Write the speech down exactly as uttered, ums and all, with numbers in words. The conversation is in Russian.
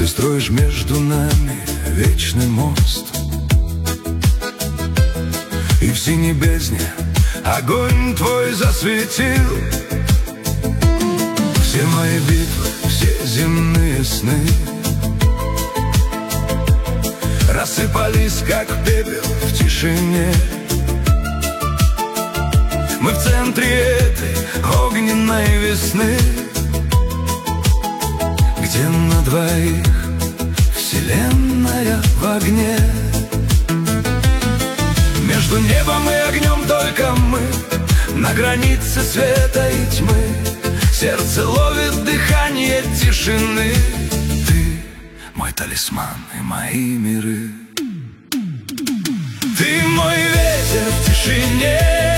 Ты строишь между нами вечный мост, и в синей бездне огонь твой засветил все мои битвы, все земные сны рассыпались, как пепел в тишине. Мы в центре этой огненной весны, где на двоих вселенная в огне. Между небом и огнем только мы, на границе света и тьмы. Сердце ловит дыхание тишины. Ты мой талисман и мои миры. Ты мой ветер в тишине,